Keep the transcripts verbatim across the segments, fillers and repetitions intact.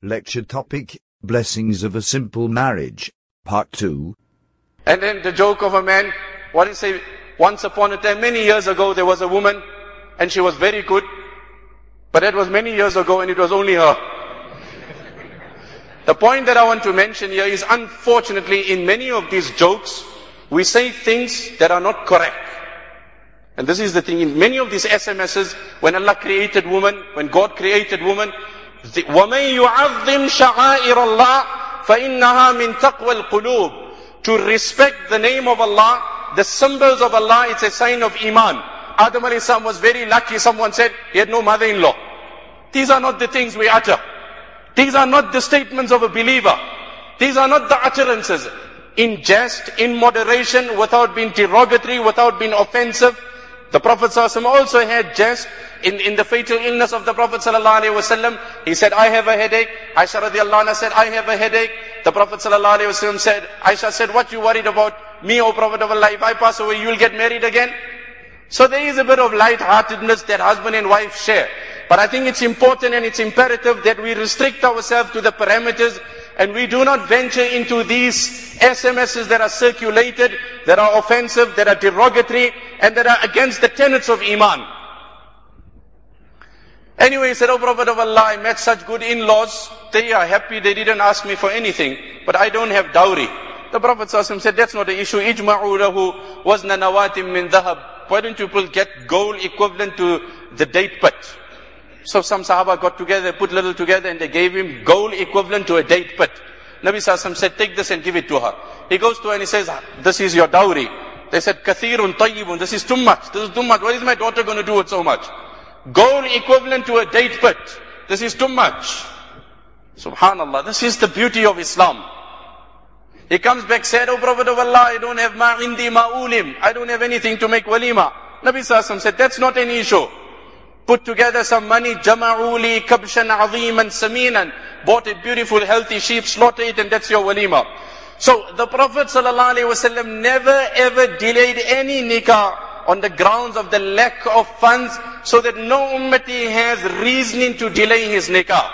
Lecture topic, Blessings of a Simple Marriage, Part two. And then the joke of a man, what is say, once upon a time, many years ago, there was a woman, and she was very good, but that was many years ago, and it was only her. The point that I want to mention here is, unfortunately, in many of these jokes, we say things that are not correct. And this is the thing, in many of these S M Ses, when Allah created woman, when God created woman, وَمَن يُعَظِّمْ شَعَائِرَ اللَّهِ فَإِنَّهَا مِن تَقْوَى الْقُلُوبِ. To respect the name of Allah, the symbols of Allah, it's a sign of Iman. Adam alayhi salam was very lucky, someone said, he had no mother-in-law. These are not the things we utter. These are not the statements of a believer. These are not the utterances. In jest, in moderation, without being derogatory, without being offensive. The Prophet ﷺ also had jest in, in the fatal illness of the Prophet ﷺ. He said, I have a headache. Aisha radiallahu anha said, I have a headache. The Prophet ﷺ said, Aisha said, what you worried about? Me, O Prophet of Allah, if I pass away, you will get married again? So there is a bit of light-heartedness that husband and wife share. But I think it's important and it's imperative that we restrict ourselves to the parameters and we do not venture into these S M Ses that are circulated, that are offensive, that are derogatory, and that are against the tenets of Iman. Anyway, he said, O Prophet of Allah, I met such good in-laws. They are happy, they didn't ask me for anything, but I don't have dowry. The Prophet ﷺ said, that's not the issue. Ijma'u lahu wazna nawatim min dhahab. Why don't you people get gold equivalent to the date pit? So some Sahaba got together, put little together, and they gave him gold equivalent to a date pit. Nabi Sallallahu said, take this and give it to her. He goes to her and he says, this is your dowry. They said, kathirun tayyibun, this is too much, this is too much. What is my daughter going to do with so much? Gold equivalent to a date pit. This is too much. Subhanallah, this is the beauty of Islam. He comes back, said, O Prophet of Allah, I don't have ma'indi ma'ulim. I don't have anything to make walima. Nabi Sallallahu said, that's not an issue. Put together some money, jama'uli kabshan aziman saminan. Bought a beautiful healthy sheep, slaughter it, and that's your walima. So the Prophet ﷺ never ever delayed any nikah on the grounds of the lack of funds, so that no ummati has reasoning to delay his nikah.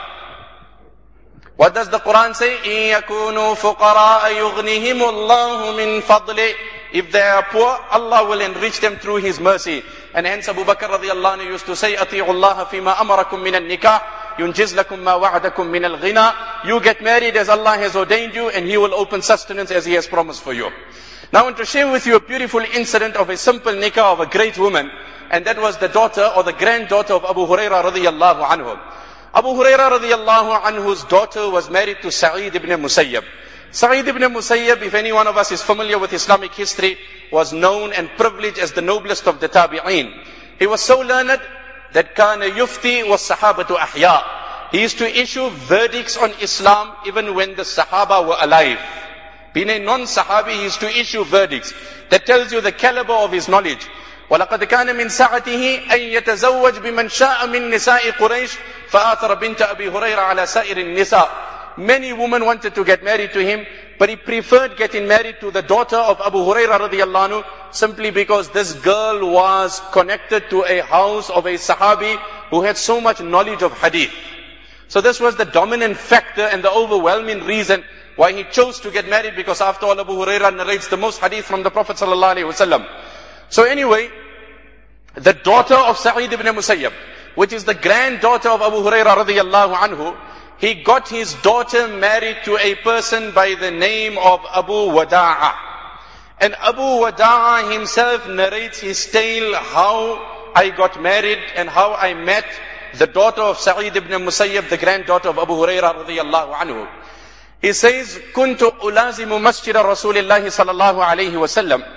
What does the Quran say? إِن يَكُونُوا فُقَرَاءَ يُغْنِهِمُ اللَّهُ مِنْ فَضْلِهِ. If they are poor, Allah will enrich them through His mercy. And hence Abu Bakr radiallahu anhu used to say, أَطِيعُوا اللَّهَ فِي مَا أَمَرَكُم مِّنَ النِّكَاحِ يُنْجِزْ لَكُم مَّا وَعَدَكُم مِّنَ الْغِنَى. You get married as Allah has ordained you, and He will open sustenance as He has promised for you. Now I want to share with you a beautiful incident of a simple nikah of a great woman, and that was the daughter or the granddaughter of Abu Hurairah radiallahu anhu. Abu Hurairah radiallahu anhu's daughter was married to Sa'id ibn Musayyab. Sa'id ibn Musayyab, if any one of us is familiar with Islamic history, was known and privileged as the noblest of the tabi'een. He was so learned that kana yufti was sahabatu ahya. He used to issue verdicts on Islam even when the Sahaba were alive. Being a non-Sahabi, he used to issue verdicts. That tells you the caliber of his knowledge. وَلَقَدْ كَانَ مِنْ سَعَتِهِ أَنْ يَتَزَوَّجْ بِمَنْ شَاءَ مِنْ نِسَاءِ قُرَيْشِ فَآثَرَ بِنْتَ أَبِي هُرَيْرَ عَلَى سَائِرِ النِّسَاءِ. Many women wanted to get married to him, but he preferred getting married to the daughter of Abu Hurairah radiallahu anhu, simply because this girl was connected to a house of a Sahabi who had so much knowledge of hadith. So this was the dominant factor and the overwhelming reason why he chose to get married, because after all Abu Hurairah narrates the most hadith from the Prophet sallallahu alaihi wasallam. So anyway, the daughter of Sa'id ibn Musayyab, which is the granddaughter of Abu Hurairah radiallahu anhu, he got his daughter married to a person by the name of Abu Wada'a. And Abu Wada'a himself narrates his tale, how I got married and how I met the daughter of Sa'id ibn Musayyab, the granddaughter of Abu Hurairah radiallahu anhu. He says, كنت ألازم مسجد رسول الله صلى الله عليه وسلم.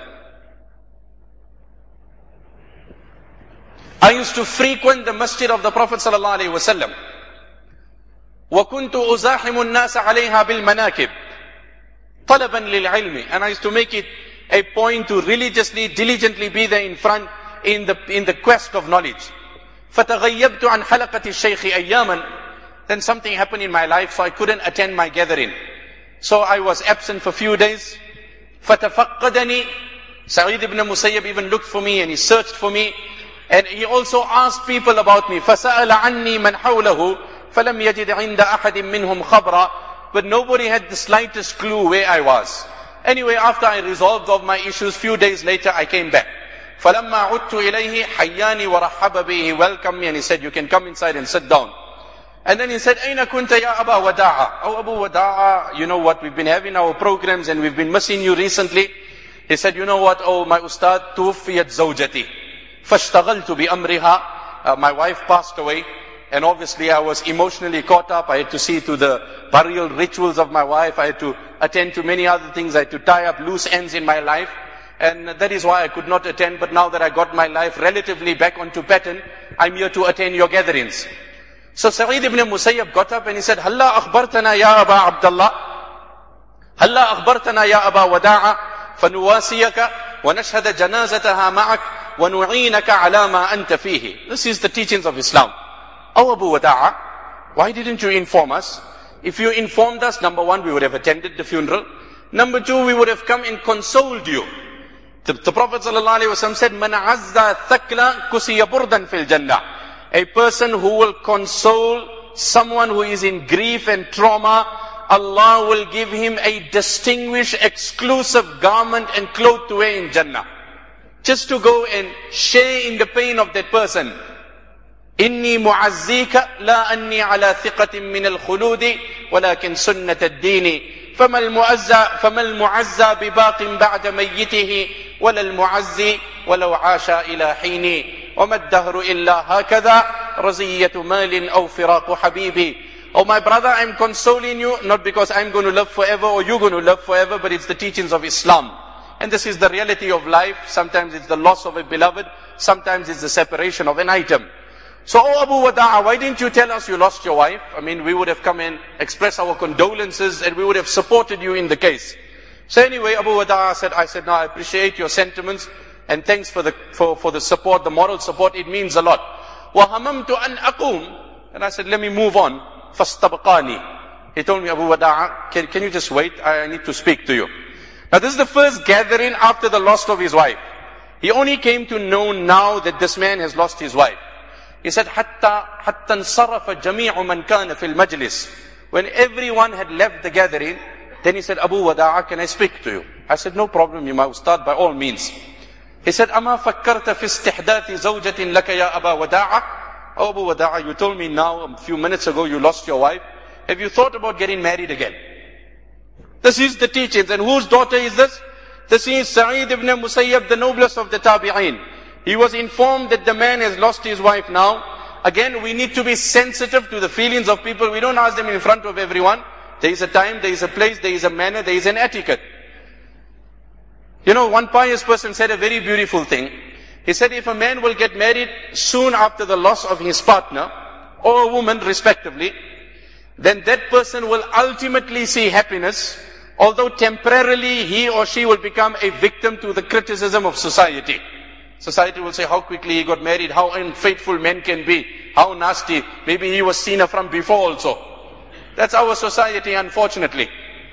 I used to frequent the masjid of the Prophet sallallahu alaihi wasallam. وَكُنْتُ أُزَاحِمُ النَّاسَ عَلَيْهَا بِالْمَنَاكِبِ طَلَبًا لِلْعِلْمِ. And I used to make it a point to religiously, diligently be there in front in the in the quest of knowledge. فَتَغَيَّبْتُ عَنْ حَلَقَةِ الشَّيْخِ أَيَّامًا. Then something happened in my life, so I couldn't attend my gathering. So I was absent for a few days. فَتَفَقَّدَنِي. Sa'id ibn Musayyab even looked for me and he searched for me. And he also asked people about me. فَسَأَلَ عَنِّي مَنْ حَوْلَهُ فَلَمْ يَجِدْ عِنْدَ أَحَدٍ مِّنْهُمْ خَبْرًا. But nobody had the slightest clue where I was. Anyway, after I resolved all my issues, few days later I came back. فَلَمَّا عُدْتُ إِلَيْهِ حَيَّانِي وَرَحَّبَ بِي. He welcomed me and he said, you can come inside and sit down. And then he said, أَيْنَ كُنْتَ يَا أَبَا وَدَاعَ. Oh, Abu Wada'a, you know what, we've been having our programs and we've been missing you recently. He said, you know what, oh my ustad, توفيت زوجتي فاشتغلت بأمرها. Uh, my wife passed away, and obviously I was emotionally caught up. I had to see to the burial rituals of my wife. I had to attend to many other things. I had to tie up loose ends in my life. And that is why I could not attend. But now that I got my life relatively back onto pattern, I'm here to attend your gatherings. So Sa'id ibn Musayyab got up and he said, Halla akhbartana ya Aba Abdullah. Halla akhbartana ya Aba Wada'a. فَنُوَاسِيَكَ وَنَشْهَدَ جَنَازَتَهَا مَعَكَ وَنُعِينَكَ عَلَى مَا أَنْتَ فِيهِ. This is the teachings of Islam. Oh Abu Wada'a, why didn't you inform us? If you informed us, number one, we would have attended the funeral. Number two, we would have come and consoled you. The, the Prophet ﷺ said, مَنْ عَزَّ ثَكْلَ كُسِيَ بُرْدًا فِي الْجَنَّةِ. A person who will console someone who is in grief and trauma, Allah will give him a distinguished, exclusive garment and cloth to wear in Jannah. Just to go and share in the pain of that person. إِنِّي مُعَزِّيكَ لَا أَنِّي عَلَى ثِقَةٍ مِّنَ الْخُلُودِ وَلَكِنْ سُنَّةَ الدِّينِ فَمَا الْمُعَزَّى فَمَا الْمُعَزَّى بِبَاقٍ بَعْدَ مَيِّتِهِ وَلَا الْمُعَزِّي وَلَوْ عَاشَ إِلَى حِينِ وَمَا الدَّهْرُ إِلَّا هَكَذَا رَزِيَّةُ مَالٍ أَوْ فِرَاقُ حَبِيبِ. Oh my brother, I'm consoling you, not because I'm going to live forever or you're going to live forever, but it's the teachings of Islam. And this is the reality of life. Sometimes it's the loss of a beloved, sometimes it's the separation of an item. So, oh Abu Wada'a, why didn't you tell us you lost your wife? I mean, we would have come and expressed our condolences and we would have supported you in the case. So anyway, Abu Wada'a said, I said, no, I appreciate your sentiments and thanks for the, for, for the support, the moral support, it means a lot. وَهَمَمْتُ أَنْ أَقُومْ. And I said, let me move on. فَاسْتَبْقَانِي. He told me, Abu Wada'a, can, can you just wait? I need to speak to you. Now this is the first gathering after the loss of his wife. He only came to know now that this man has lost his wife. He said, حَتَّى حَتَّى انصَرَفَ جَمِيعُ مَنْ كَانَ فِي الْمَجْلِسِ. When everyone had left the gathering, then he said, Abu Wada'a, can I speak to you? I said, no problem, you my ustad, by all means. He said, أَمَا فَكَّرْتَ فِي اسْتِحْدَاثِ زَوْجَةٍ لَكَ يَا أَبَا وَدَاعَ. Oh Abu Wada'a, you told me now, a few minutes ago, you lost your wife. Have you thought about getting married again? This is the teachings. And whose daughter is this? This is Sa'id ibn Musayyab, the noblest of the Tabi'een. He was informed that the man has lost his wife now. Again, we need to be sensitive to the feelings of people. We don't ask them in front of everyone. There is a time, there is a place, there is a manner, there is an etiquette. You know, one pious person said a very beautiful thing. He said, if a man will get married soon after the loss of his partner, or a woman respectively, then that person will ultimately see happiness, although temporarily he or she will become a victim to the criticism of society. Society will say how quickly he got married, how unfaithful men can be, how nasty, maybe he was seen from before also. That's our society, unfortunately.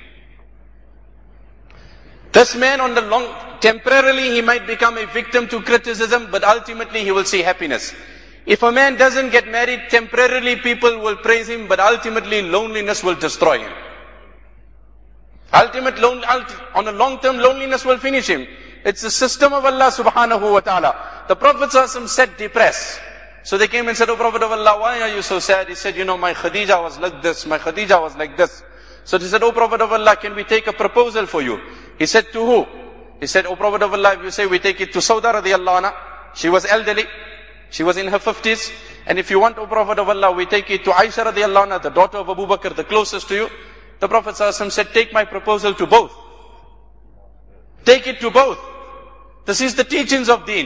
This man on the long, temporarily he might become a victim to criticism, but ultimately he will see happiness. If a man doesn't get married, temporarily people will praise him, but ultimately loneliness will destroy him. Ultimate lone, on a long term, loneliness will finish him. It's the system of Allah subhanahu wa ta'ala. The Prophet ﷺ said, depress. So they came and said, oh Prophet of Allah, why are you so sad? He said, you know, my Khadija was like this, my Khadija was like this. So they said, oh Prophet of Allah, can we take a proposal for you? He said, to who? He said, oh Prophet of Allah, if you say we take it to Sauda radiallahu anha, she was elderly, she was in her fifties, and if you want, oh Prophet of Allah, we take it to Aisha radiallahu anha, the daughter of Abu Bakr, the closest to you. The Prophet ﷺ said, take my proposal to both. Take it to both. This is the teachings of Deen.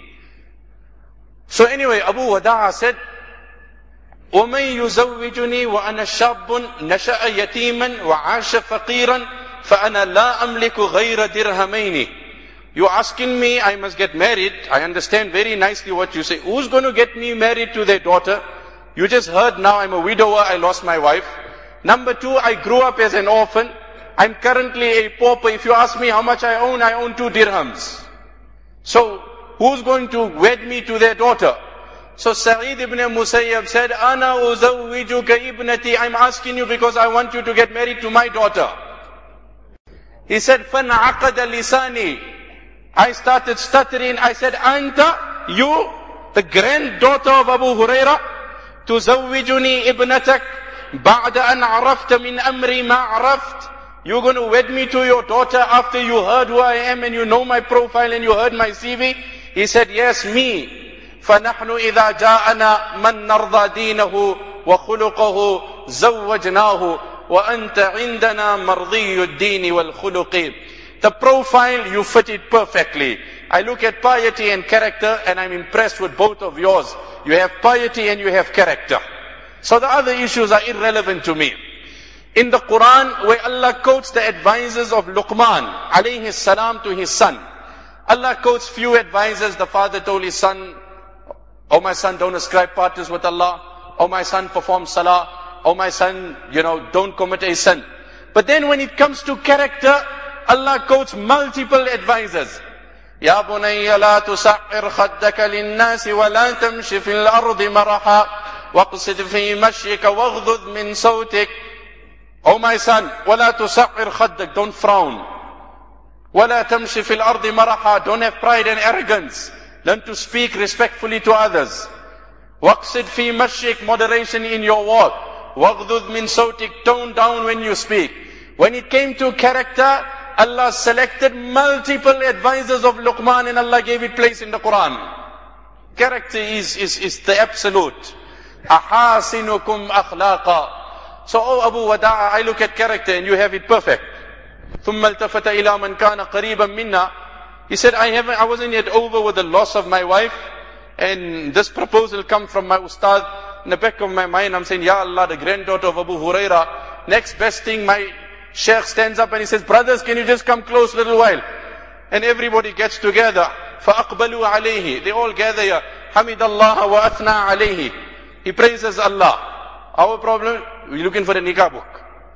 So anyway, Abu Wada'a said, وَمَنْ يُزَوِّجُنِي وَأَنَا شَابٌ نَشَأَ يَتِيمًا وَعَاشَ فَقِيرًا فَأَنَا لَا أَمْلِكُ غَيْرَ دِرْهَمَيْنِ. You're asking me, I must get married. I understand very nicely what you say. Who's going to get me married to their daughter? You just heard now, I'm a widower, I lost my wife. Number two, I grew up as an orphan. I'm currently a pauper. If you ask me how much I own, I own two dirhams. So, who's going to wed me to their daughter? So Sa'id ibn Musayyab said, Ana uzawwijuka ibnati, I'm asking you because I want you to get married to my daughter. He said, فَنْعَقَدَ لِسَانِي. I started stuttering. I said, Anta, you, the granddaughter of Abu Huraira, تُزَوِّجُنِي إِبْنَتَكَ بَعْدَ أَنْ عَرَفْتَ مِنْ أَمْرِي مَا عَرَفْتَ. You're going to wed me to your daughter after you heard who I am and you know my profile and you heard my C V? He said, yes, me. فَنَحْنُ إِذَا جَاءَنَا مَنْ نَرْضَى دِينَهُ وَخُلُقَهُ زَوَّجْنَاهُ وَأَنْتَ عِنْدَنَا مَرْضِيُّ الدِّينِ وَالْخُلُقِ. The profile, you fit it perfectly. I look at piety and character and I'm impressed with both of yours. You have piety and you have character. So the other issues are irrelevant to me. In the Quran, where Allah quotes the advices of Luqman, alayhi salam, to his son, Allah quotes few advices. The father told his son, oh my son, don't ascribe partners with Allah. Oh my son, perform salah. Oh my son, you know, don't commit a sin. But then when it comes to character, Allah quotes multiple advices. يا بني لا تسعر خدك للناس ولا تمشي في الأرض مرحا واقصد في مشيك واغضض من صوتك. Oh my son, ولا تسعر خدك, don't frown. ولا تمشي في الأرض مرحا, don't have pride and arrogance. Learn to speak respectfully to others. واقصد في مشيك, moderation in your walk. واغضض من صوتك, tone down when you speak. When it came to character, Allah selected multiple advices of Luqman and Allah gave it place in the Quran. Character is, is, is the absolute. أَحَاسِنُكُمْ أَخْلَاقًا. So, oh Abu Wada'a, I look at character and you have it perfect. ثُمَّ الْتَفَتَ إِلَى مَنْ كَانَ قَرِيبًا مِنَّا. He said, I haven't, I wasn't yet over with the loss of my wife. And this proposal come from my ustad. In the back of my mind, I'm saying, Ya Allah, the granddaughter of Abu Huraira. Next best thing, my Sheikh stands up and he says, brothers, can you just come close a little while? And everybody gets together. فَأَقْبَلُوا عَلَيْهِ. They all gather here. حَمِدَ اللَّهَ وَأَثْنَى عَلَيْهِ. He praises Allah. Our problem, we're looking for a nikah book.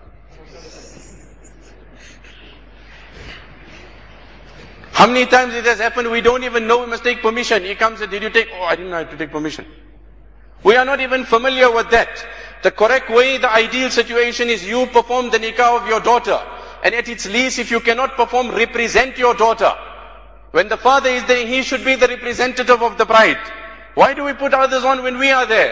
How many times it has happened, we don't even know we must take permission. He comes and, did you take? Oh, I didn't know I had to take permission. We are not even familiar with that. The correct way, the ideal situation is you perform the nikah of your daughter. And at its least, if you cannot perform, represent your daughter. When the father is there, he should be the representative of the bride. Why do we put others on when we are there?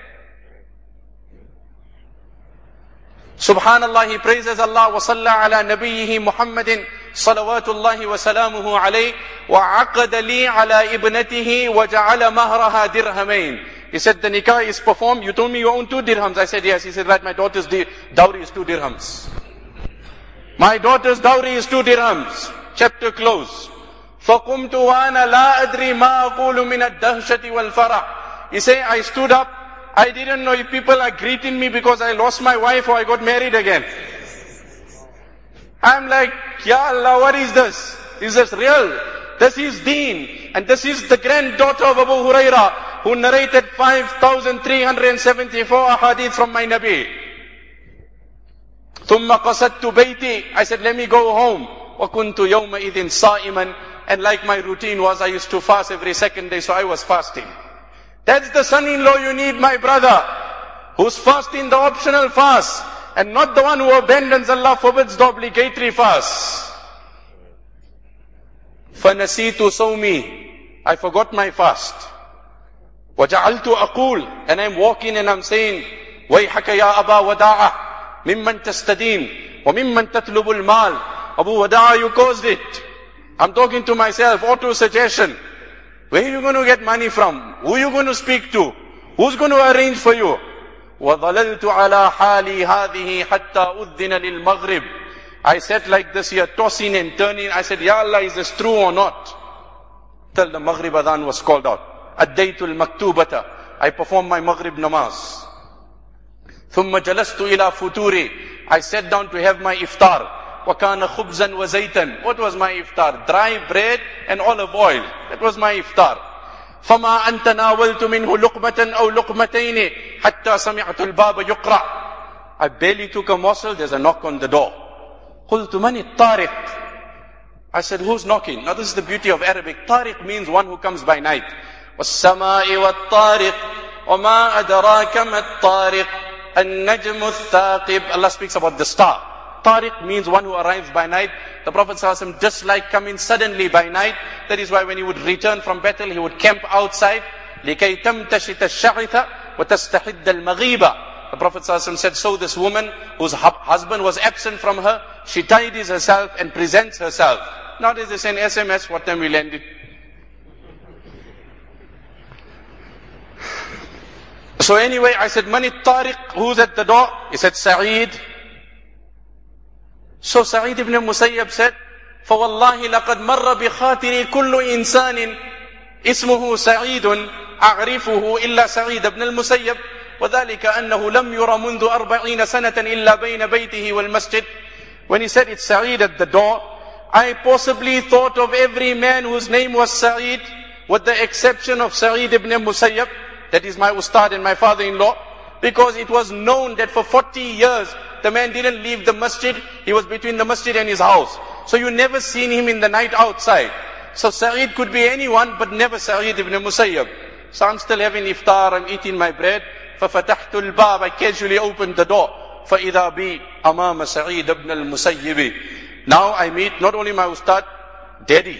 Subhanallah, he praises Allah. وَصَلَّى عَلَى نَبِيِّهِ مُحَمَّدٍ صَلَوَاتُ اللَّهِ وَسَلَامُهُ عَلَيْهِ وَعَقَدَ لِي عَلَى إِبْنَتِهِ وَجَعَلَ مَهْرَهَا دِرْهَمَيْنِ. He said, the nikah is performed. You told me you own two dirhams. I said, yes. He said, right, my daughter's dowry is two dirhams. My daughter's dowry is two dirhams. Chapter close. فَقُمْتُ وَأَنَا لَا أَدْرِي مَا أَقُولُ مِنَ الدَّهْشَةِ وَالْفَرَحِ. He said, I stood up. I didn't know if people are greeting me because I lost my wife or I got married again. I'm like, Ya Allah, what is this? Is this real? This is deen. And this is the granddaughter of Abu Huraira, who narrated five thousand three hundred seventy-four ahadith from my Nabi. ثُمَّ قَصَدْتُ بَيْتِي. I said, let me go home. وَكُنْتُ يَوْمَئِذٍ صَائِمًا. And like my routine was, I used to fast every second day, so I was fasting. That's the son-in-law you need, my brother, who's fasting the optional fast, and not the one who abandons, Allah forbids, the obligatory fast. فَنَسِيتُ صَوْمِي. I forgot my fast. وَجَعَلْتُ أَقُولُ. And I'm walking and I'm saying, وَيْحَكَ يَا أَبَا وَدَاعَ مِمَّنْ تَسْتَدِينُ وَمِمَّنْ تَطْلُبُ الْمَالِ. Abu Wada'a, you caused it. I'm talking to myself, auto-suggestion. Where are you going to get money from? Who are you going to speak to? Who's going to arrange for you? وَظَلَلْتُ عَلَى حَالِي هَذِهِ حَتَّى أُذِّنَ لِلْمَغْرِبِ. I sat like this here, tossing and turning. I said, Ya Allah, is this true or not? Till the Maghrib Adhan was called out. Addaytul maktubata. I performed my Maghrib namaz. ثُمَّ جَلَسْتُ إِلَى فُتُورِ. I sat down to have my iftar. وَكَانَ خُبْزًا وَزَيْتًا. What was my iftar? Dry bread and olive oil. That was my iftar. فَمَا أَنْ تَنَاوَلْتُ مِنْهُ لُقْمَةً أَوْ لُقْمَتَيْنِ حَتَّى سَمِعْتُ الْبَابَ يُقْرَأ. I barely took a morsel, there's a knock on the door. قُلْتُ مَنِ الطَّارِقِ. I said, who's knocking? Now this is the beauty of Arabic. Tariq means one who comes by night. وَالسَّمَاءِ وَالطَّارِقِ وَمَا أَدْرَاكَ مَا الطَّارِقِ النَّجْمُ الثَّاقِبِ. Allah speaks about the star. Tariq means one who arrives by night. The Prophet ﷺ disliked coming suddenly by night. That is why when he would return from battle, he would camp outside. لِكَيْ تَمْتَشِتَ الشَّعِثَ وَتَسْتَحِدَّ الْمَغِيبَ. The Prophet ﷺ said, so this woman whose husband was absent from her, she tidies herself and presents herself. Nowadays they send S M S, what time we landed. So anyway, I said, Mani Tariq, who's at the door? He said, Sa'id. So Sa'id ibn Musayyab said, فَوَاللَّهِ لَقَدْ مَرَّ بِخَاطِرِ كُلُّ إِنسَانٍ اسمه سعيد أعرفه إلا سعيد بن المسيب وذلك أنه لم ير منذ أربعين سنة إلا بين بيته والمسجد. When he said it's Sa'id at the door, I possibly thought of every man whose name was Sa'id, with the exception of Sa'id ibn Musayyab, that is my ustad and my father-in-law, because it was known that for forty years the man didn't leave the masjid. He was between the masjid and his house. So you never seen him in the night outside. So Sa'id could be anyone, but never Sa'id ibn Musayyab. So I'm still having iftar, I'm eating my bread. فَفَتَحْتُ الْبَابَ, I casually opened the door. فَإِذَا بِي أَمَامَ سَعِيدَ ibn al-Musayyib. Now I meet not only my ustad, daddy.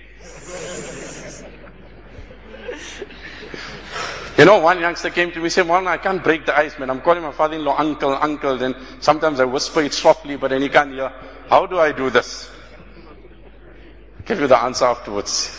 You know, one youngster came to me and said, Maulana, I can't break the ice, man. I'm calling my father-in-law uncle, uncle. Then sometimes I whisper it softly, but then he can't hear. How do I do this? I'll give you the answer afterwards.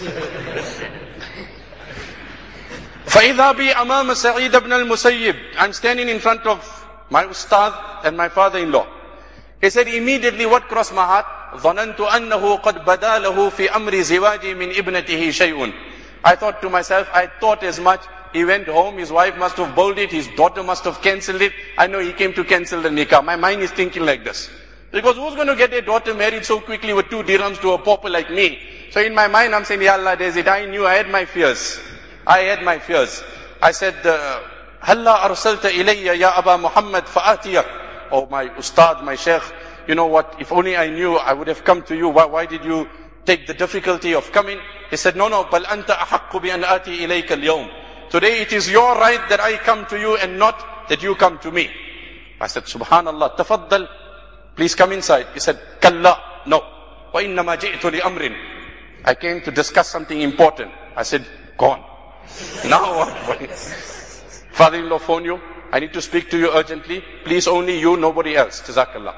فَإِذَا بِي أَمَامَ سَعِيدَ ibn al-Musayyib. I'm standing in front of my ustad and my father-in-law. He said, immediately what crossed my heart? ظَنَنْتُ أَنَّهُ قَدْ بَدَى لَهُ فِي أَمْرِ زِوَاجِي مِنْ إِبْنَتِهِ شَيْءٌ. I thought to myself, I thought as much. He went home, his wife must have bowled it, his daughter must have cancelled it. I know he came to cancel the nikah. My mind is thinking like this. Because who's going to get their daughter married so quickly with two dirhams to a pauper like me? So in my mind I'm saying, Ya Allah, there's it. I knew, I had my fears. I had my fears. I said, Halla arsalta ilayya ya Aba Muhammad fa'atiyak. Oh my ustad, my sheikh, you know what, if only I knew, I would have come to you. Why, why did you take the difficulty of coming? He said, no, no, bal anta ahaqqu bi an ati ilayka al-yawm. Today it is your right that I come to you and not that you come to me. I said, Subhanallah, tafaddal, please come inside. He said, Kalla, no. Wa innama ji'tu li amrin. I came to discuss something important. I said, go on. Now what? Father-in-law phone you. I need to speak to you urgently. Please only you, nobody else. Jazakallah.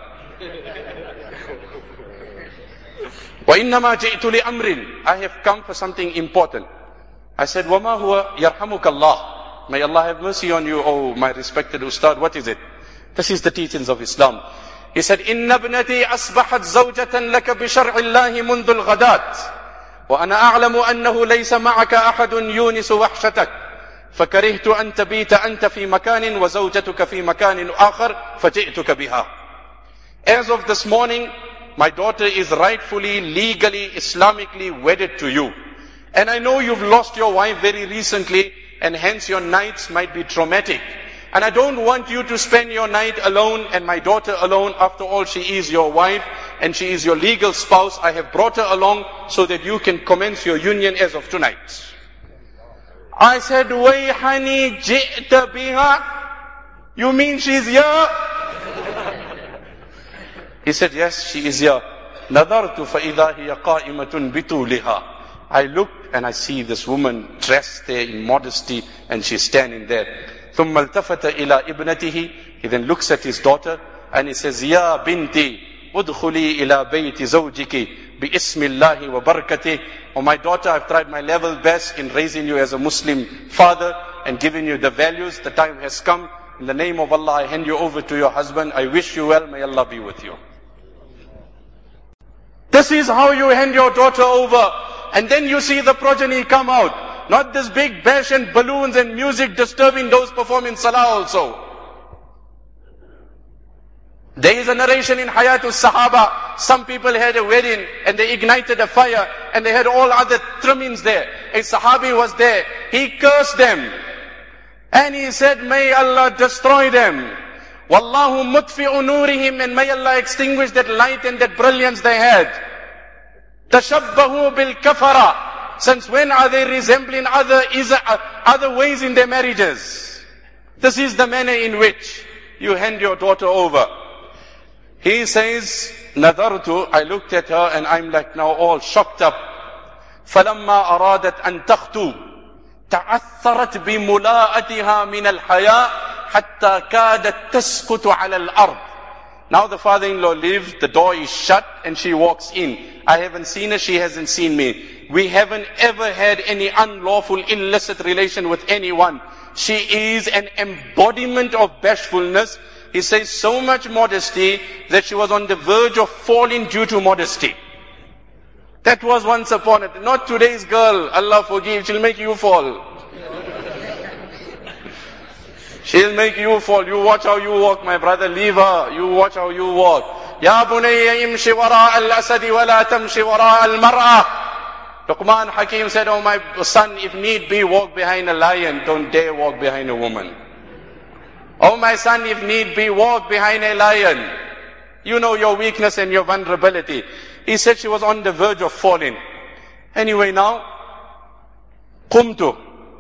Wa innama ji'tu li amrin. I have come for something important. I said, وَمَا هُوَ يَرْحَمُكَ اللَّهِ. May Allah have mercy on you, oh my respected ustad. What is it? This is the teachings of Islam. He said, إِنَّ ابْنَتِي أَصْبَحَتْ زَوْجَةً لَكَ بِشَرْعِ اللَّهِ مُنذُ الْغَدَاتِ وَأَنَا أَعْلَمُ أَنَّهُ لَيْسَ مَعَكَ أَحَدٌ يُونِسُ وَحْشَتَكَ فَكَرِهْتُ أَن تَبِيتَ أَنْتَ فِي مَكَانٍ وَزَوْجَتُكَ فِي مَكَانٍ آخَرٍ فَجِئْتُكَ بِهَا. As of this morning, my daughter is rightfully, legally, Islamically wedded to you. And I know you've lost your wife very recently, and hence your nights might be traumatic. And I don't want you to spend your night alone and my daughter alone. After all, she is your wife and she is your legal spouse. I have brought her along so that you can commence your union as of tonight. I said, Wayhani ji'ta biha. You mean she's here? He said, yes, she is here. Nadartu fa'idha hiya qa'imatun bituliha. I looked and I see this woman dressed there in modesty and she's standing there. ثُمَّ الْتَفَتَ إِلَىٰ إِبْنَتِهِ. He then looks at his daughter and he says, يَا بِنْتِي أُدْخُلِي إِلَىٰ بَيْتِ زَوْجِكِ بِإِسْمِ اللَّهِ وَبَرْكَتِهِ. Oh my daughter, I've tried my level best in raising you as a Muslim father and giving you the values. The time has come. In the name of Allah, I hand you over to your husband. I wish you well. May Allah be with you. This is how you hand your daughter over. And then you see the progeny come out. Not this big bash and balloons and music disturbing those performing salah also. There is a narration in Hayatul Sahaba. Some people had a wedding and they ignited a fire and they had all other trimmings there. A Sahabi was there. He cursed them. And he said, may Allah destroy them. Wallahu mutfi'u nurihim, and may Allah extinguish that light and that brilliance they had. Tashabbahu bil kafara. Since when are they resembling other, is, uh, other ways in their marriages? This is the manner in which you hand your daughter over. He says, Nadartu, I looked at her and I'm like now all shocked up. فَلَمَّا أَرَادَتْ أَن تَخْتُو تَعَثَّرَتْ بِمُلَاءَتِهَا مِنَ الْحَيَاءِ حَتَّى كَادَتْ تَسْقُطُ عَلَى الْأَرْضِ. Now the father-in-law leaves, the door is shut and she walks in. I haven't seen her, she hasn't seen me. We haven't ever had any unlawful, illicit relation with anyone. She is an embodiment of bashfulness. He says so much modesty that she was on the verge of falling due to modesty. That was once upon a time. Not today's girl, Allah forgive, she'll make you fall. She'll make you fall. You watch how you walk, my brother. Leave her. You watch how you walk. Ya bunayya imshi wara al-asadi wa la tamshi wara al-mar'a. Luqman Hakim said, oh my son, if need be, walk behind a lion. Don't dare walk behind a woman. Oh my son, if need be, walk behind a lion. You know your weakness and your vulnerability. He said she was on the verge of falling. Anyway now, qumtu.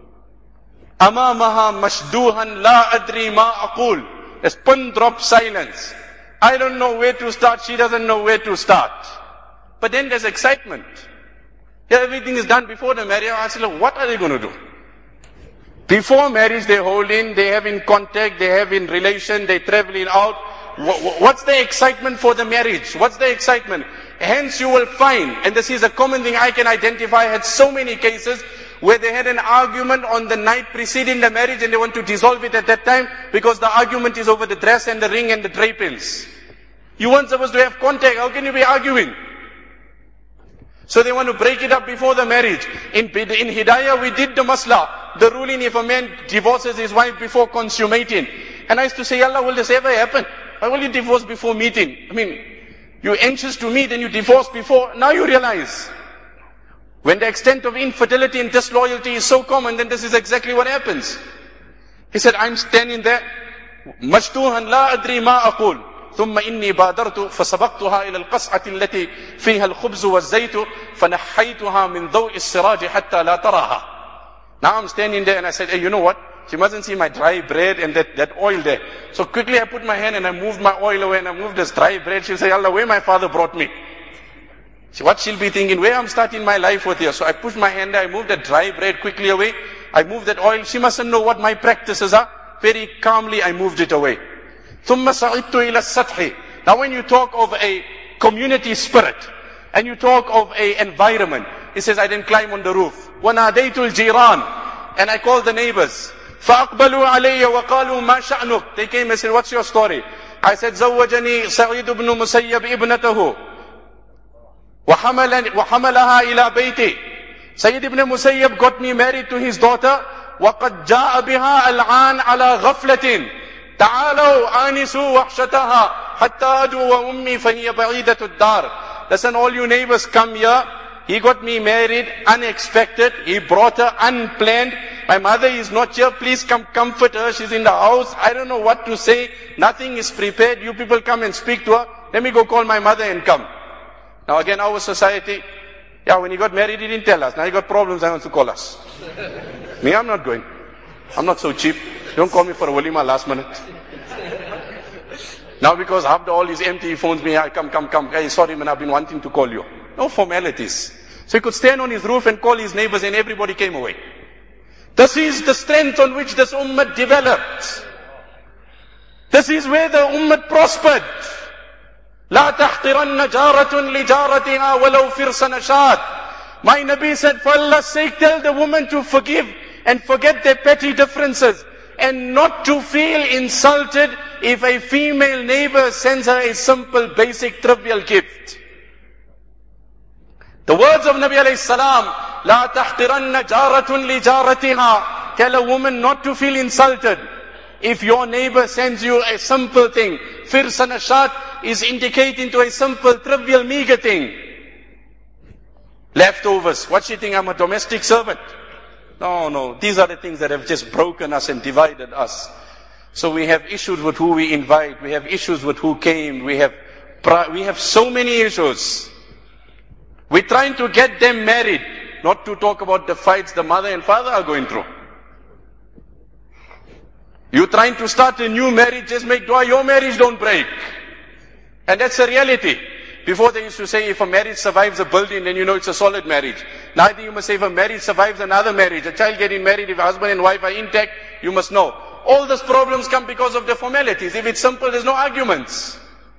Amamaha mashduhan la adri ma aqul. There's pin drop silence. I don't know where to start. She doesn't know where to start. But then there's excitement. Yeah, everything is done before the marriage. I said, look, what are they going to do? Before marriage, they're holding, they're having contact, they're having relation, they're traveling out. What's the excitement for the marriage? What's the excitement? Hence you will find, and this is a common thing I can identify, I had so many cases where they had an argument on the night preceding the marriage and they want to dissolve it at that time because the argument is over the dress and the ring and the drapings. You weren't supposed to have contact, how can you be arguing? So they want to break it up before the marriage. In, in Hidayah we did the masla, the ruling if a man divorces his wife before consummating. And I used to say, Allah, will this ever happen? Why will you divorce before meeting? I mean, you're anxious to meet and you divorce before, now you realize. When the extent of infidelity and disloyalty is so common, then this is exactly what happens. He said, I'm standing there, مَجْتُوهًا لَا أَدْرِي مَا أَقُولُ ثُمَّ إِنِّي بَادَرْتُ فَسَبَقْتُهَا إِلَى الْقَصْعَةِ الَّتِي فِيهَا الْخُبْزُ وَالزَّيْتُ فَنَحَّيْتُهَا مِنْ ضَوْءِ السِّرَاجِ حَتَّى لَا تَرَاهَا. Now I'm standing there and I said, hey, you know what? She mustn't see my dry bread and that, that oil there. So quickly I put my hand and I moved my oil away and I moved this dry bread. She'll say, Allah, where my father brought me? So what she'll be thinking, where I'm starting my life with here. So I pushed my hand there, I moved that dry bread quickly away. I moved that oil. She mustn't know what my practices are. Very calmly I moved it away. ثُمَّ صَعِدْتُ إِلَى السَّطْحِ. Now when you talk of a community spirit and you talk of a environment, he says, I didn't climb on the roof. وَنَادَيْتُ الْجِيرَانِ. And I called the neighbors. فَأَقْبَلُوا عَلَيَّ وَقَالُوا مَا شَأْنُكَ. They came and said, what's your story? I said, زَوَّجَنِي سَعِيدُ بْنُ مُسَيَّبْ إِبْنَتَهُ وَحَمَلَهَا إِلَى بَيْتِي. Sayyid ibn Musayyab got me married to his daughter. وَقَدْ جَاءَ بِهَا الْعَانْ عَلَى غَفْلَةٍ تَعَالَوْا آنِسُوا وَحْشَتَهَا حَتَّى أَدُوا وَأُمِّي فَهِيَ بَعِيدَةُ الدَّارِ. Listen, all you neighbors, come here. He got me married unexpected. He brought her unplanned. My mother is not here. Please come comfort her. She's in the house. I don't know what to say. Nothing is prepared. You people come and speak to her. Let me go call my mother and come. Now again, our society, yeah, when he got married, he didn't tell us. Now he got problems, he wants to call us. Me, I'm not going. I'm not so cheap. Don't call me for a walima last minute. Now because after all is empty, he phones me, hey, come, come, come. Hey, sorry man, I've been wanting to call you. No formalities. So he could stand on his roof and call his neighbors and everybody came away. This is the strength on which this ummah developed. This is where the ummah prospered. لا تحقرن جارة لجارتها ولو فرس نشاط. My Nabi said, for Allah's sake, tell the woman to forgive and forget their petty differences and not to feel insulted if a female neighbor sends her a simple, basic, trivial gift. The words of Nabi alayhi salam, لا تحقرن جارة لجارتها. Tell a woman not to feel insulted if your neighbor sends you a simple thing. Firsa nashat is indicating to a simple, trivial, meager thing. Leftovers. What do you think? I'm a domestic servant? No, no. These are the things that have just broken us and divided us. So we have issues with who we invite. We have issues with who came. We have, we have so many issues. We're trying to get them married. not to talk about the fights the mother and father are going through. You trying to start a new marriage, just make dua, your marriage don't break. And that's a reality. Before they used to say, if a marriage survives a building, then you know it's a solid marriage. Now you must say, if a marriage survives another marriage, a child getting married, if husband and wife are intact, you must know. All those problems come because of the formalities. If it's simple, there's no arguments.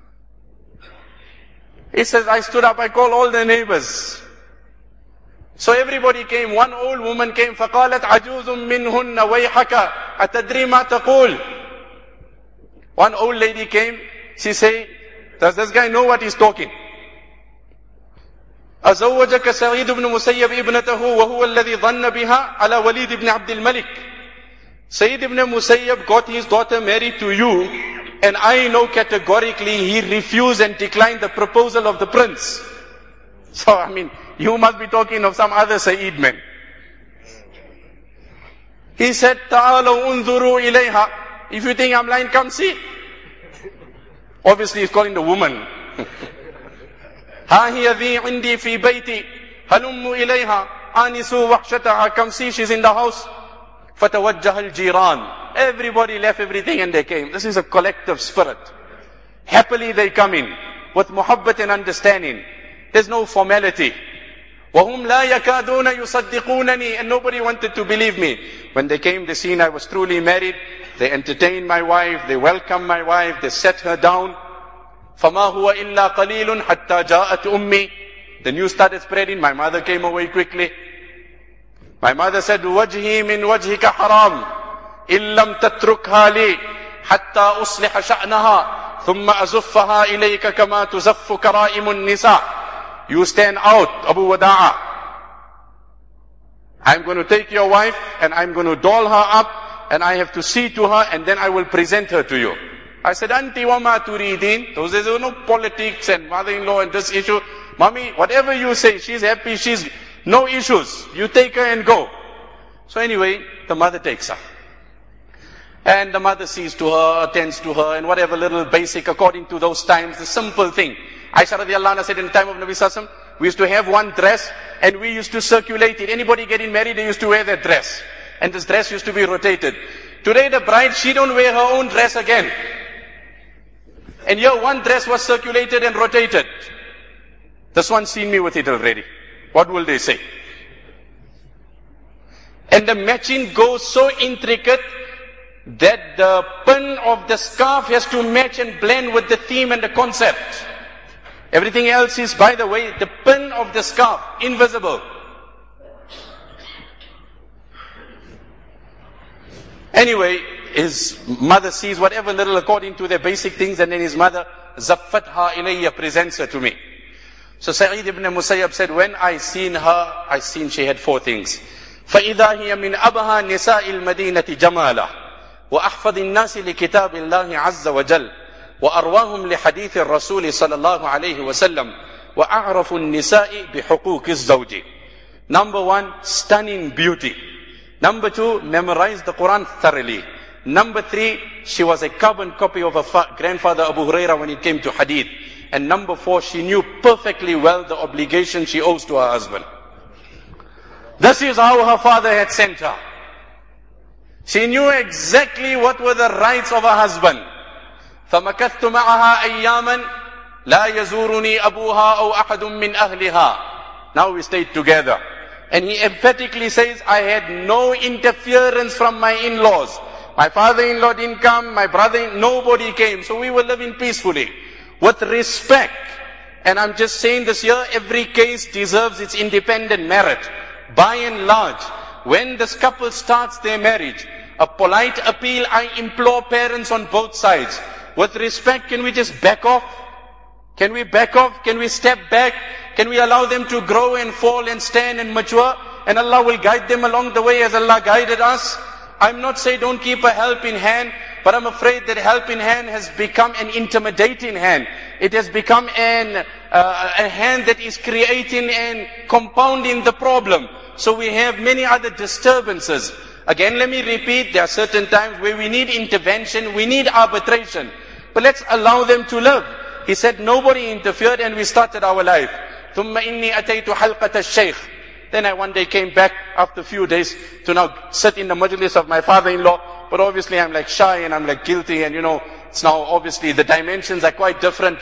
He says, I stood up, I called all the neighbors. So everybody came. One old woman came. فَقَالَتْ عَجُوزٌ مِّنْهُنَّ وَيْحَكَ أَتَدْرِي مَا تَقُولُ. One old lady came. She said, does this guy know what he's talking? أَزَوَّجَكَ سَعِيدُ بْنُ مُسَيَّبْ إِبْنَتَهُ وَهُوَ الَّذِي ظَنَّ بِهَا عَلَى وَلِيدِ بْنِ عَبْدِ الْمَلِكِ. Sayyid ibn Musayyab got his daughter married to you, and I know categorically he refused and declined the proposal of the prince. So, I mean, you must be talking of some other Sayyid man. He said, تَعَالَوْا أُنظُرُوا إِلَيْهَا. If you think I'm lying, come see. Obviously he's calling the woman. هَا هِيَ ذِي عِنْدِي فِي بَيْتِي هَلُمُّ إِلَيْهَا آنِسُوا وَحْشَتَهَا. Come see, she's in the house. فَتَوَجَّهَ الْجِيرَانِ. Everybody left everything and they came. This is a collective spirit. Happily they come in with muhabbat and understanding. There's no formality. وَهُمْ لَا يَكَادُونَ يُصَدِّقُونَنِي. And nobody wanted to believe me. When they came, they seen I was truly married. They entertained my wife. They welcomed my wife. They set her down. فَمَا هُوَ إِلَّا قَلِيلٌ حَتَّى جَاءَتْ أُمِّي. The news started spreading. My mother came away quickly. My mother said, وَجْهِي مِنْ وَجْهِكَ حَرَامٌ إِن لَمْ تَتْرُكْهَا لِي حَتَّى أُصْلِحَ شَأْنَهَا ثُمَّ أَزُفَّهَا إِلَيْكَ كَمَا تُزَفُّ كَرَائِمُ النِّسَاءِ. You stand out, Abu Wada'a. I'm going to take your wife and I'm going to doll her up and I have to see to her and then I will present her to you. I said, Anti wa ma turidin. Those days there were no politics and mother-in-law and this issue. Mommy, whatever you say, she's happy, she's no issues. You take her and go. So anyway, the mother takes her. And the mother sees to her, attends to her, and whatever little basic according to those times, the simple thing. Aisha radiallahu anha said in the time of Nabi Sallallahu Alaihi Wasallam, we used to have one dress and we used to circulate it. Anybody getting married, they used to wear that dress. And this dress used to be rotated. Today the bride, she don't wear her own dress again. And here one dress was circulated and rotated. This one's seen me with it already. What will they say? And the matching goes so intricate that the pin of the scarf has to match and blend with the theme and the concept. Everything else is, by the way, the pin of the scarf, invisible. Anyway, his mother sees whatever little according to their basic things, and then his mother, Zaffatha ilayya, presents her to me. So Sa'id ibn Musayyab said, when I seen her, I seen she had four things. فَإِذَا هِيَ مِنْ أَبْهَا نِسَاءِ الْمَدِينَةِ جَمَالًا وَأَحْفَظِ النَّاسِ لِكِتَابِ اللَّهِ عَزَّ وَجَلَّ وأرواهم لحديث الرسول صلى الله عليه وسلم وأعرف النساء بحقوق الزوج. Number one, stunning beauty. Number two, memorized the Quran thoroughly. Number three, she was a carbon copy of her grandfather Abu Huraira when it came to hadith. And number four, she knew perfectly well the obligation she owes to her husband. This is how her father had sent her. She knew exactly what were the rights of her husband. فَمَكَثْتُ مَعَهَا أَيَّامًا لَا يَزُورُنِي أَبُوهَا أَوْ أَحَدٌ مِّنْ أَهْلِهَا. Now we stayed together. And he emphatically says, I had no interference from my in-laws. My father-in-law didn't come, my brother, nobody came. So we were living peacefully, with respect. And I'm just saying this here, every case deserves its independent merit. By and large, when this couple starts their marriage, a polite appeal, I implore parents on both sides. With respect, can we just back off? Can we back off? Can we step back? Can we allow them to grow and fall and stand and mature? And Allah will guide them along the way as Allah guided us. I'm not saying don't keep a helping hand, but I'm afraid that helping hand has become an intimidating hand. It has become an, uh, a hand that is creating and compounding the problem. So we have many other disturbances. Again, let me repeat, there are certain times where we need intervention, we need arbitration. But let's allow them to live. He said nobody interfered and we started our life. ثُمَّ إِنِّي أَتَيْتُ حَلْقَةَ الشَّيْخِ. Then I one day came back after a few days to now sit in the majlis of my father-in-law. But obviously I'm like shy and I'm like guilty, and you know, it's now obviously the dimensions are quite different.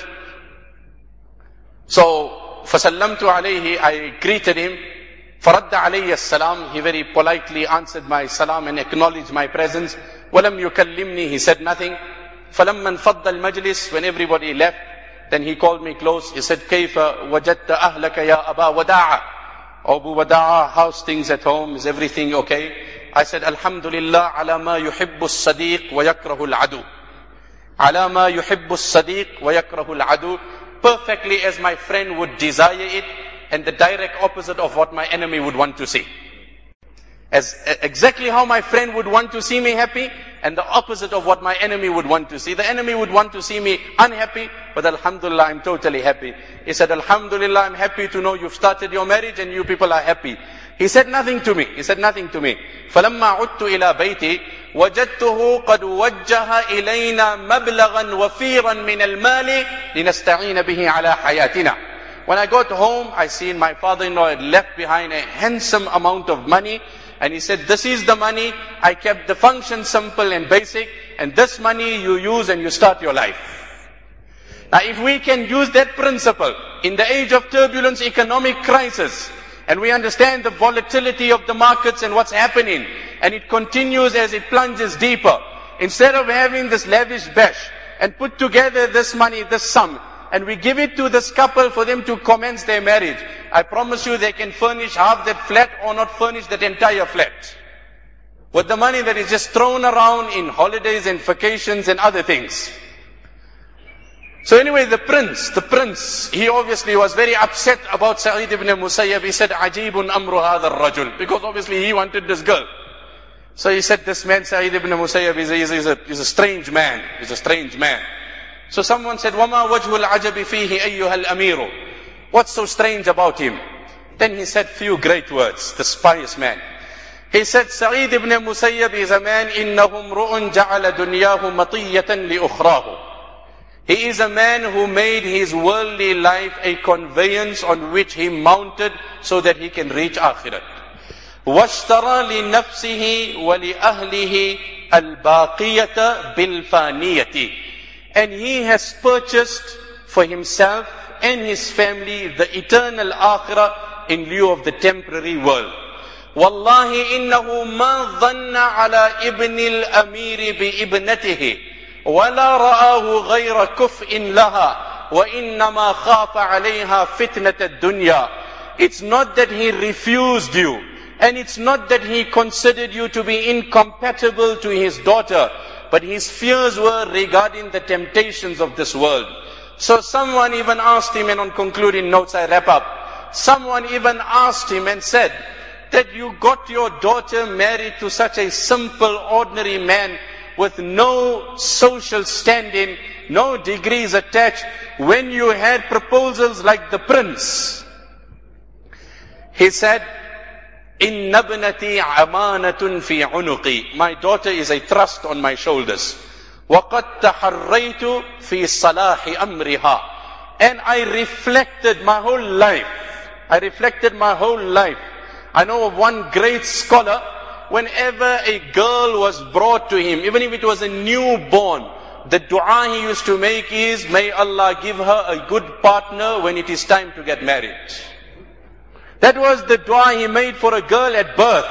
So, فَسَلَّمْتُ عَلَيْهِ, I greeted him. فَرَدَّ عَلَيَّ السَّلَامِ, he very politely answered my salam and acknowledged my presence. وَلَمْ يُكَلِّمْنِي, he said nothing. فَلَمَّا انْفَضَّ الْمَجْلِسِ, when everybody left, then he called me close. He said, كَيْفَ وَجَدْتَ أَهْلَكَ يَا أَبَا وَدَاعَ, Abu Wada'a, how's things at home? Is everything okay? I said, Alhamdulillah, ala ma yuhibbu as-sadiq wa yakrahu al-adu. Ala ma yuhibbu as-sadiq wa yakrahu al-adu. Perfectly as my friend would desire it, and the direct opposite of what my enemy would want to see. As exactly how my friend would want to see me happy, and the opposite of what my enemy would want to see. The enemy would want to see me unhappy, but Alhamdulillah, I'm totally happy. He said, Alhamdulillah, I'm happy to know you've started your marriage and you people are happy. He said nothing to me. He said nothing to me. فَلَمَّا عُدْتُ إِلَى بَيْتِي وَجَدْتُهُ قَدْ وَجَّهَ إِلَيْنَا مَبْلَغًا وَفِيرًا مِنَ الْمَالِ لِنَسْتَعِينَ بِهِ عَلَى حَيَاتِنَا. When I got home, I seen my father-in-law had left behind a handsome amount of money. And he said, this is the money. I kept the function simple and basic. And this money you use and you start your life. Now if we can use that principle in the age of turbulence, economic crisis, and we understand the volatility of the markets and what's happening, and it continues as it plunges deeper, instead of having this lavish bash and put together this money, this sum, and we give it to this couple for them to commence their marriage, I promise you they can furnish half that flat or not furnish that entire flat. With the money that is just thrown around in holidays and vacations and other things. So anyway, the prince, the prince, he obviously was very upset about Sa'id ibn Musayyab. He said, Ajibun amru hadha ar-rajul. Because obviously he wanted this girl. So he said, this man, Sa'id ibn Musayyab, is a, is a, is a, is a strange man. He's a strange man. So someone said, وَمَا وَجْهُ الْعَجَبِ فِيهِ أَيُّهَا الْأَمِيرُ. What's so strange about him? Then he said few great words, the pious man. He said, Sa'id ibn Musayyab is a man, إِنَّهُ امْرُؤٌ جَعَلَ دُنْيَاهُ مَطِيَّةً لِأُخْرَاهُ. He is a man who made his worldly life a conveyance on which he mounted so that he can reach akhirat. وَاشْتَرَى لِنَفْسِهِ وَلِأَهْلِهِ الْبَاقِيَةَ بِالْفَانِيَةِ. And he has purchased for himself and his family the eternal akhirah in lieu of the temporary world. وَاللَّهِ إِنَّهُ مَا ظَنَّ عَلَى إِبْنِ الْأَمِيرِ بِإِبْنَتِهِ وَلَا رَآهُ غَيْرَ كُفْءٍ لَهَا وَإِنَّمَا خَافَ عَلَيْهَا فِتْنَةَ الدُّنْيَا. It's not that he refused you, and it's not that he considered you to be incompatible to his daughter, but his fears were regarding the temptations of this world. So someone even asked him, and on concluding notes I wrap up, someone even asked him and said that you got your daughter married to such a simple, ordinary man with no social standing, no degrees attached, when you had proposals like the prince. He said, إِنَّ ابْنَتِي عَمَانَةٌ فِي عُنُقِي. My daughter is a trust on my shoulders. وَقَدْ تَحَرَّيْتُ فِي صَلَاحِ أَمْرِهَا. And I reflected my whole life. I reflected my whole life. I know of one great scholar, whenever a girl was brought to him, even if it was a newborn, the dua he used to make is, may Allah give her a good partner when it is time to get married. That was the dua he made for a girl at birth.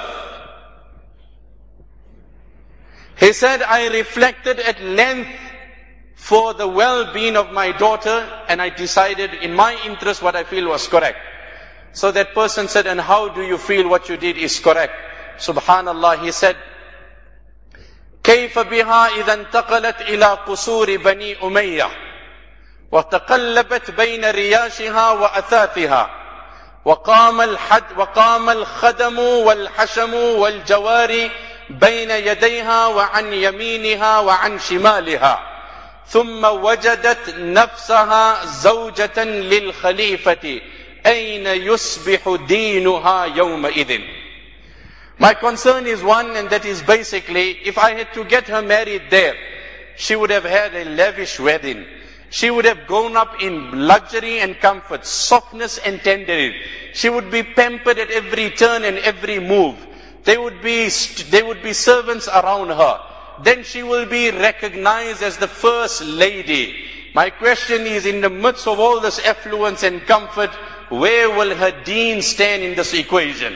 He said, I reflected at length for the well-being of my daughter, and I decided in my interest what I feel was correct. So that person said, and how do you feel what you did is correct? Subhanallah, he said, كيف بها إذا انتقلت إلى قصور بني أمية وتقلبت بين رياشها وأثاثها وقام الحد وقام الخدم والحشم والجواري بين يديها وعن يمينها وعن شمالها ثم وجدت نفسها زوجة للخليفة أين يصبح دينها يومئذ. My concern is one, and that is basically, if I had to get her married there, she would have had a lavish wedding. She would have grown up in luxury and comfort, softness and tenderness. She would be pampered at every turn and every move. There would be, there would be servants around her. Then she will be recognized as the first lady. My question is, in the midst of all this affluence and comfort, where will her deen stand in this equation?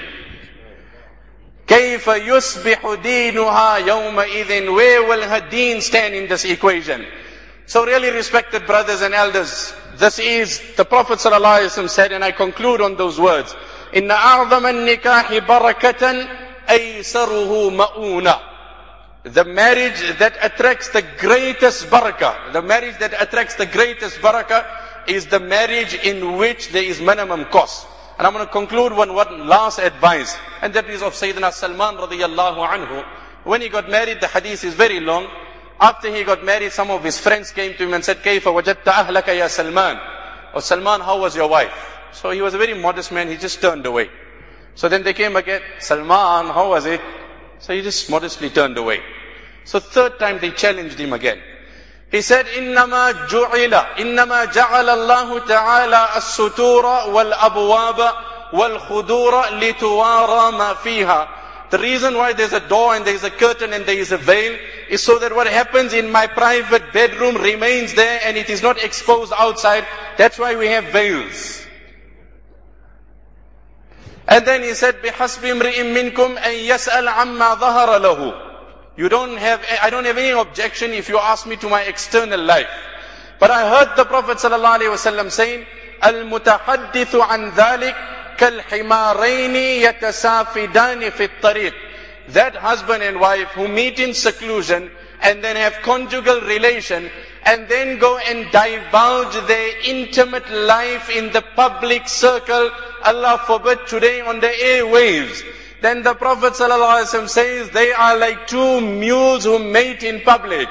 كيف يصبح دينها يومئذ? Where will her deen stand in this equation? So really, respected brothers and elders, this is, the Prophet ﷺ said, and I conclude on those words, إِنَّ أَعْظَمَ النِّكَاحِ بَرَكَةً أَيْسَرُهُ مَؤُونَةً. The marriage that attracts the greatest barakah, the marriage that attracts the greatest barakah is the marriage in which there is minimum cost. And I'm going to conclude one, one last advice, and that is of Sayyidina Salman radiyallahu anhu. When he got married, the hadith is very long. After he got married, some of his friends came to him and said, كَيْفَ وَجَدْتَ أَهْلَكَ يَا Salman? Oh Salman, how was your wife? So he was a very modest man, he just turned away. So then they came again, Salman, how was it? So he just modestly turned away. So third time they challenged him again. He said, إِنَّمَا جُعِلَ إِنَّمَا جَعَلَ اللَّهُ تَعَالَى السُّتُورَ وَالْأَبْوَابَ وَالْخُدُورَ لِتُوَارَى مَا فِيهَا. The reason why there's a door and there's a curtain and there is a veil is so that what happens in my private bedroom remains there and it is not exposed outside. That's why we have veils. And then he said, بِحَسْبِ امْرِئٍ مِّنْكُمْ أَن يَسْأَلْ عَمَّا ظَهَرَ لَهُ. You don't have, I don't have any objection if you ask me to my external life. But I heard the Prophet ﷺ saying, الْمُتَحَدِّثُ عَنْ ذَلِكَ كَالْحِمَارَيْنِ يَتَسَافِدَانِ فِي الطَّرِيقِ. That husband and wife who meet in seclusion and then have conjugal relation and then go and divulge their intimate life in the public circle, Allah forbid, today on the airwaves. Then the Prophet ﷺ says, they are like two mules who mate in public.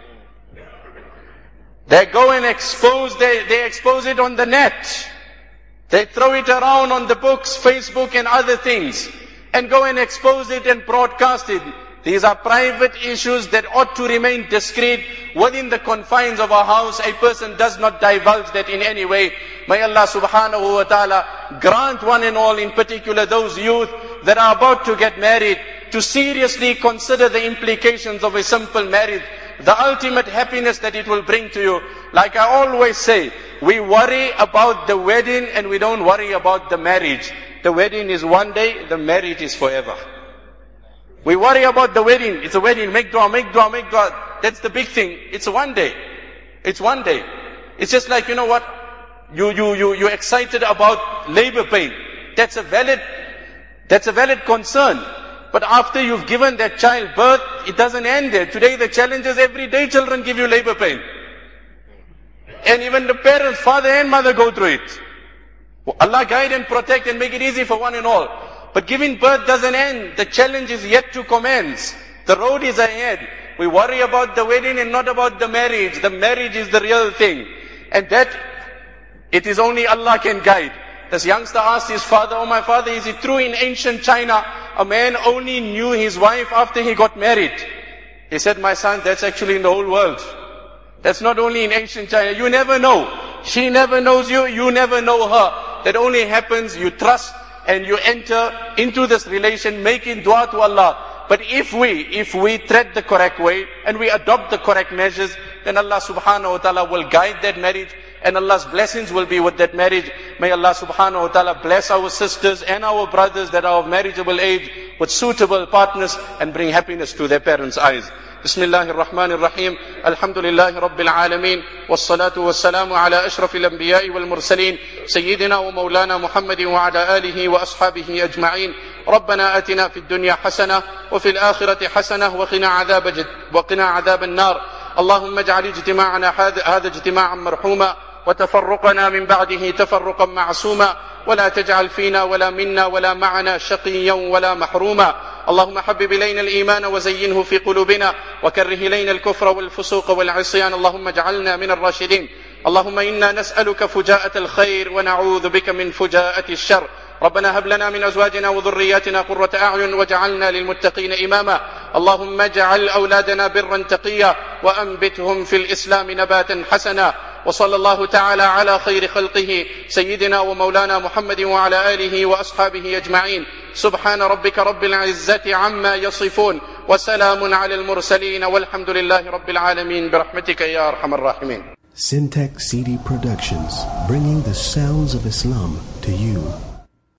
They go and expose, they, they expose it on the net. They throw it around on the books, Facebook and other things, and go and expose it and broadcast it. These are private issues that ought to remain discreet within the confines of a house. A person does not divulge that in any way. May Allah subhanahu wa ta'ala grant one and all, in particular those youth that are about to get married, to seriously consider the implications of a simple marriage, the ultimate happiness that it will bring to you. Like I always say, we worry about the wedding and we don't worry about the marriage. The wedding is one day, the marriage is forever. We worry about the wedding. It's a wedding. Make dua, make dua, make dua. That's the big thing. It's one day. It's one day. It's just like, you know what? You, you, you, you're excited about labor pain. That's a valid, that's a valid concern. But after you've given that child birth, it doesn't end there. Today the challenge is every day children give you labor pain. And even the parents, father and mother, go through it. Allah guide and protect and make it easy for one and all. But giving birth doesn't end. The challenge is yet to commence. The road is ahead. We worry about the wedding and not about the marriage. The marriage is the real thing. And that, it is only Allah can guide. This youngster asked his father, oh my father, is it true in ancient China, a man only knew his wife after he got married? He said, my son, that's actually in the whole world. That's not only in ancient China. You never know. She never knows you, you never know her. That only happens, you trust and you enter into this relation, making dua to Allah. But if we, if we tread the correct way and we adopt the correct measures, then Allah subhanahu wa ta'ala will guide that marriage and Allah's blessings will be with that marriage. May Allah subhanahu wa ta'ala bless our sisters and our brothers that are of marriageable age with suitable partners and bring happiness to their parents' eyes. بسم الله الرحمن الرحيم الحمد لله رب العالمين والصلاة والسلام على أشرف الأنبياء والمرسلين سيدنا ومولانا محمد وعلى آله وأصحابه أجمعين ربنا آتنا في الدنيا حسنة وفي الآخرة حسنة وقنا عذاب جد وقنا عذاب النار اللهم اجعل اجتماعنا هذا اجتماعا مرحوما وتفرقنا من بعده تفرقا معصوما ولا تجعل فينا ولا منا ولا معنا شقيا ولا محروما اللهم حبب إلينا الإيمان وزينه في قلوبنا وكره إلينا الكفر والفسوق والعصيان اللهم اجعلنا من الراشدين اللهم إنا نسألك فجاءة الخير ونعوذ بك من فجاءة الشر ربنا هب لنا من أزواجنا وذرياتنا قرة أعين واجعلنا للمتقين إماما اللهم اجعل أولادنا برا تقيا وأنبتهم في الإسلام نباتا حسنا وصلى الله تعالى على خير خلقه سيدنا ومولانا محمد وعلى آله وأصحابه أجمعين. سبحان ربك رب العزة عما يصفون وسلام على المرسلين والحمد لله رب العالمين برحمتك يا أرحم الراحمين. Syntax C D Productions, bringing the sounds of Islam to you.